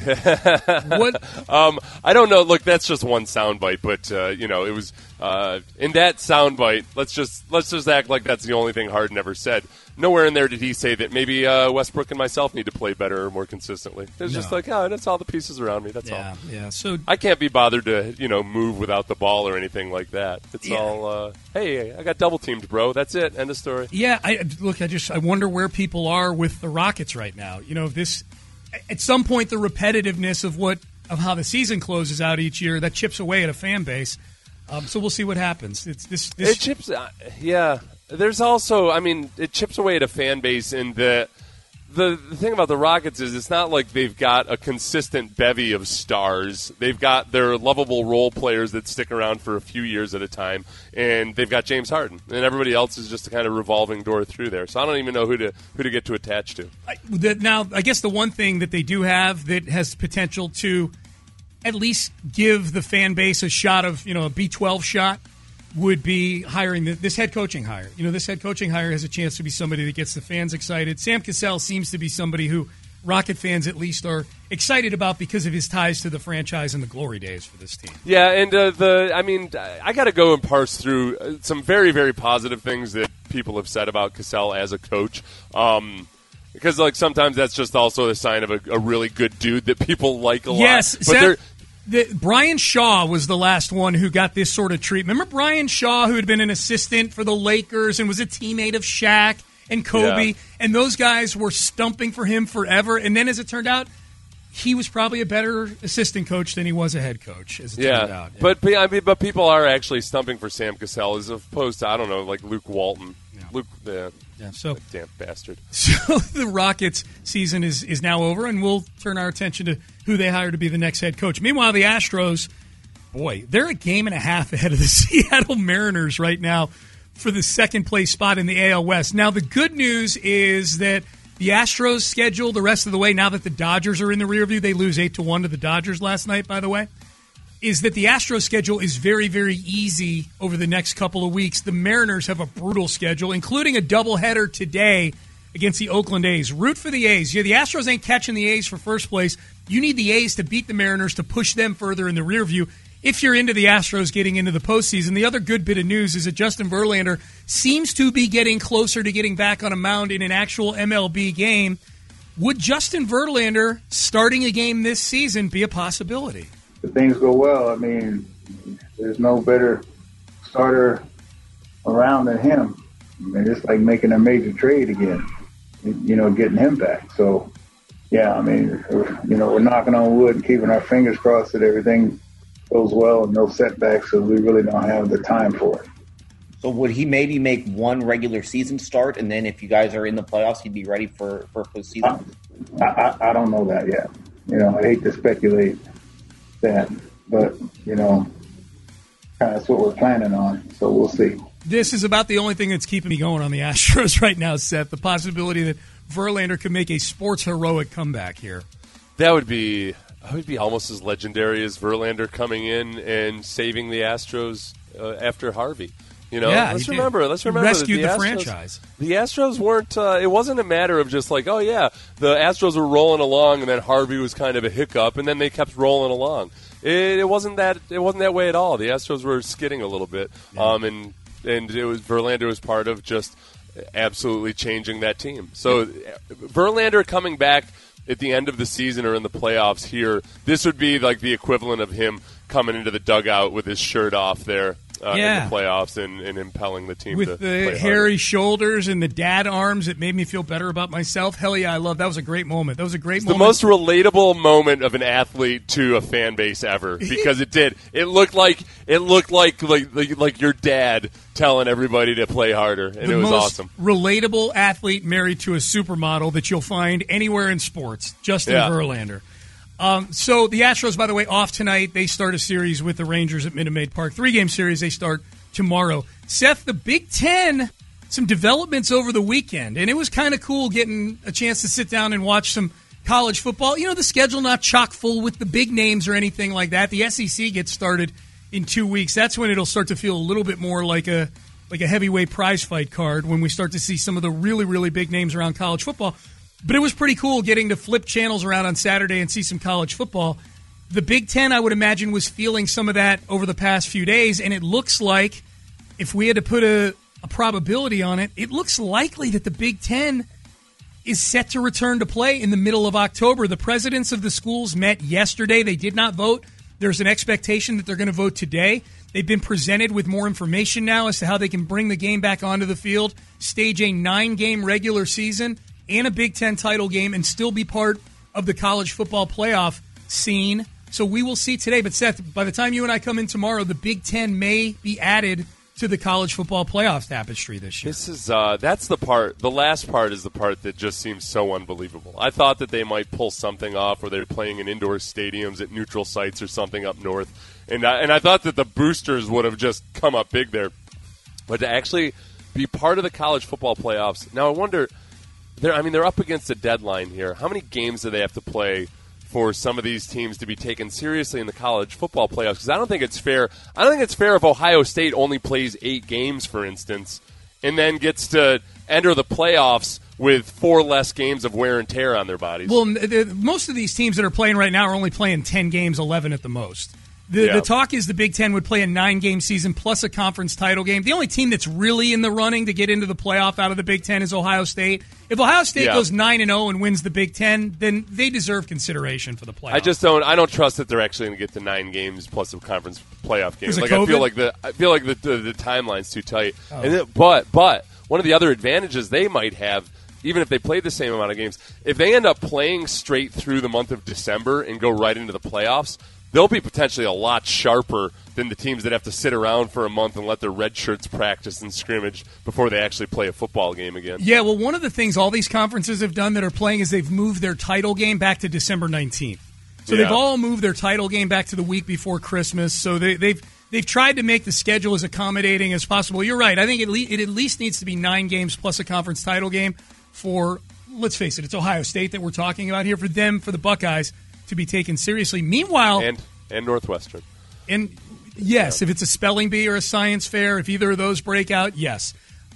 What? I don't know. Look, that's just one soundbite, but you know, it was in that soundbite. Let's just act like that's the only thing Harden ever said. Nowhere in there did he say that maybe Westbrook and myself need to play better or more consistently. It was just like, oh, that's all the pieces around me. That's all. Yeah. So I can't be bothered to move without the ball or anything like that. It's all hey, I got double teamed, bro. That's it. End of story. Yeah. I wonder where people are with the Rockets right now. You know, this. At some point, the repetitiveness of how the season closes out each year, that chips away at a fan base. So we'll see what happens. It chips. Yeah. There's also, it chips away at a fan base, and the thing about the Rockets is it's not like they've got a consistent bevy of stars. They've got their lovable role players that stick around for a few years at a time, and they've got James Harden, and everybody else is just a kind of revolving door through there. So I don't even know who to get to attach to. Now, I guess the one thing that they do have that has potential to at least give the fan base a shot of, a B12 shot would be hiring this head coaching hire. This head coaching hire has a chance to be somebody that gets the fans excited. Sam Cassell seems to be somebody who Rocket fans at least are excited about because of his ties to the franchise and the glory days for this team. Yeah, and I got to go and parse through some very, very positive things that people have said about Cassell as a coach. Because sometimes that's just also a sign of a really good dude that people like a lot. Yes, Brian Shaw was the last one who got this sort of treat. Remember Brian Shaw, who had been an assistant for the Lakers and was a teammate of Shaq and Kobe, and those guys were stumping for him forever. And then, as it turned out, he was probably a better assistant coach than he was a head coach, as it turned out. Yeah. But people are actually stumping for Sam Cassell as opposed to, I don't know, like Luke Walton. Yeah. Yeah, so damn bastard. So the Rockets season is now over, and we'll turn our attention to who they hire to be the next head coach. Meanwhile, the Astros, boy, they're a game and a half ahead of the Seattle Mariners right now for the second place spot in the AL West. Now, the good news is that the Astros schedule the rest of the way, now that the Dodgers are in the rear view, they lose 8-1 to the Dodgers last night, by the way, is that the Astros schedule is very, very easy over the next couple of weeks. The Mariners have a brutal schedule, including a doubleheader today against the Oakland A's. Root for the A's. Yeah, the Astros ain't catching the A's for first place. You need the A's to beat the Mariners to push them further in the rear view if you're into the Astros getting into the postseason. The other good bit of news is that Justin Verlander seems to be getting closer to getting back on a mound in an actual MLB game. Would Justin Verlander starting a game this season be a possibility? If things go well, I mean, there's no better starter around than him. I mean, it's like making a major trade again, getting him back. So, yeah, I mean, we're knocking on wood and keeping our fingers crossed that everything goes well and no setbacks, so we really don't have the time for it. So would he maybe make one regular season start, and then if you guys are in the playoffs, he'd be ready for postseason? I don't know that yet. I hate to speculate that, but, kind of that's what we're planning on, so we'll see. This is about the only thing that's keeping me going on the Astros right now, Seth, the possibility that Verlander could make a sports heroic comeback here. That would be almost as legendary as Verlander coming in and saving the Astros after Harvey. Let's remember rescued the the Astros, franchise. The Astros weren't. It wasn't a matter of just like, oh yeah, the Astros were rolling along, and then Harvey was kind of a hiccup, and then they kept rolling along. It wasn't that. It wasn't that way at all. The Astros were skidding a little bit, and it was Verlander was part of just absolutely changing that team. So Verlander coming back at the end of the season or in the playoffs here, this would be like the equivalent of him coming into the dugout with his shirt off there. In the playoffs and impelling the team with the hairy shoulders and the dad arms. It made me feel better about myself. Hell yeah, I love that. Was a great moment. That was a great moment. The most relatable moment of an athlete to a fan base ever, because it did. It looked like your dad telling everybody to play harder, and it was awesome. Relatable athlete married to a supermodel that you'll find anywhere in sports. Justin Verlander. So the Astros, by the way, off tonight. They start a series with the Rangers at Minute Maid Park. 3-game series. They start tomorrow. Seth, the Big Ten, some developments over the weekend, and it was kind of cool getting a chance to sit down and watch some college football. The schedule not chock full with the big names or anything like that. The SEC gets started in 2 weeks. That's when it'll start to feel a little bit more like a heavyweight prize fight card, when we start to see some of the really, really big names around college football. But it was pretty cool getting to flip channels around on Saturday and see some college football. The Big Ten, I would imagine, was feeling some of that over the past few days, and it looks like, if we had to put a probability on it, it looks likely that the Big Ten is set to return to play in the middle of October. The presidents of the schools met yesterday. They did not vote. There's an expectation that they're going to vote today. They've been presented with more information now as to how they can bring the game back onto the field, stage a 9-game regular season and a Big Ten title game, and still be part of the college football playoff scene. So we will see today. But, Seth, by the time you and I come in tomorrow, the Big Ten may be added to the college football playoff tapestry this year. This is that's the part. The last part is the part that just seems so unbelievable. I thought that they might pull something off where they're playing in indoor stadiums at neutral sites or something up north, and I thought that the boosters would have just come up big there. But to actually be part of the college football playoffs, now I wonder. They're up against a deadline here. How many games do they have to play for some of these teams to be taken seriously in the college football playoffs? Because I don't think it's fair. I don't think it's fair if Ohio State only plays 8 games, for instance, and then gets to enter the playoffs with 4 less games of wear and tear on their bodies. Well, most of these teams that are playing right now are only playing 10 games, 11 at the most. The talk is the Big Ten would play a 9-game season plus a conference title game. The only team that's really in the running to get into the playoff out of the Big Ten is Ohio State. If Ohio State goes 9-0 and wins the Big Ten, then they deserve consideration for the playoff. I don't trust that they're actually going to get to 9 games plus a conference playoff game. Like I feel like the timeline's too tight. Oh. But one of the other advantages they might have, even if they play the same amount of games, if they end up playing straight through the month of December and go right into the playoffs, they'll be potentially a lot sharper than the teams that have to sit around for a month and let their red shirts practice and scrimmage before they actually play a football game again. Yeah, well, one of the things all these conferences have done that are playing is they've moved their title game back to December 19th. So they've all moved their title game back to the week before Christmas. So they've tried to make the schedule as accommodating as possible. You're right. I think it at least needs to be 9 games plus a conference title game for, let's face it, it's Ohio State that we're talking about here, for the Buckeyes to be taken seriously. Meanwhile, and Northwestern. And yes, if it's a spelling bee or a science fair, if either of those break out, yes.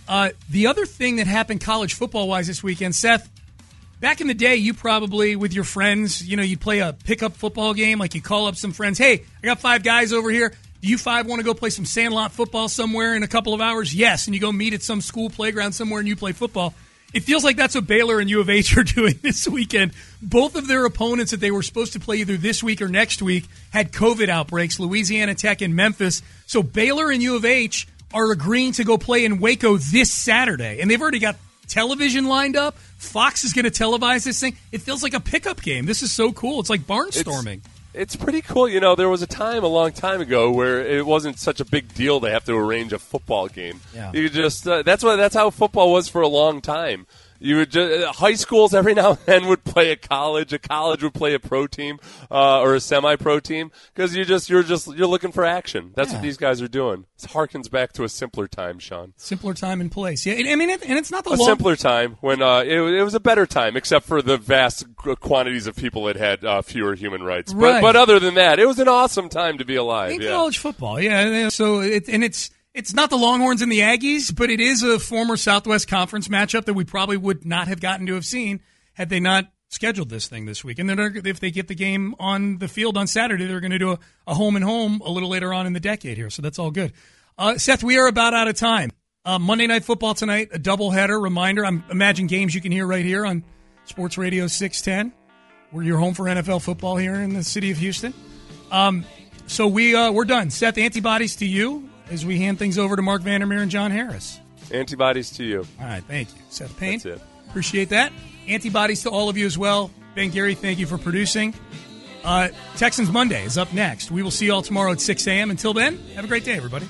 The other thing that happened college football-wise this weekend, Seth, back in the day, you probably, with your friends, you'd play a pickup football game. Like you call up some friends, hey, I got 5 guys over here. Do you 5 want to go play some sandlot football somewhere in a couple of hours? Yes. And you go meet at some school playground somewhere and you play football. It feels like that's what Baylor and U of H are doing this weekend. Both of their opponents that they were supposed to play either this week or next week had COVID outbreaks, Louisiana Tech and Memphis. So Baylor and U of H are agreeing to go play in Waco this Saturday. And they've already got television lined up. Fox is going to televise this thing. It feels like a pickup game. This is so cool. It's like barnstorming. It's pretty cool. There was a time a long time ago where it wasn't such a big deal to have to arrange a football game. Yeah. You just that's how football was for a long time. You would high schools every now and then would play a college would play a pro team or a semi-pro team because you're looking for action. That's what these guys are doing. It harkens back to a simpler time, Sean. Simpler time and place. Yeah, I mean, and it's not the simpler time when it was a better time, except for the vast quantities of people that had fewer human rights. Right. But other than that, it was an awesome time to be alive. In college football, yeah. So it's not the Longhorns and the Aggies, but it is a former Southwest Conference matchup that we probably would not have gotten to have seen had they not scheduled this thing this week. And then if they get the game on the field on Saturday, they're going to do a home and home a little later on in the decade here. So that's all good. Seth, we are about out of time. Monday Night Football tonight, a doubleheader. Reminder, I'm imagining games you can hear right here on Sports Radio 610. We're home for NFL football here in the city of Houston. So we're done. Seth, antibodies to you as we hand things over to Mark Vandermeer and John Harris. Antibodies to you. All right, thank you. Seth Payne. That's it. Appreciate that. Antibodies to all of you as well. Ben Gary, thank you for producing. Texans Monday is up next. We will see you all tomorrow at 6 a.m. Until then, have a great day, everybody.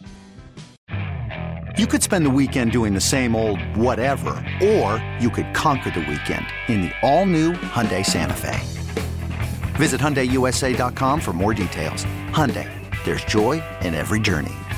You could spend the weekend doing the same old whatever, or you could conquer the weekend in the all-new Hyundai Santa Fe. Visit HyundaiUSA.com for more details. Hyundai, there's joy in every journey.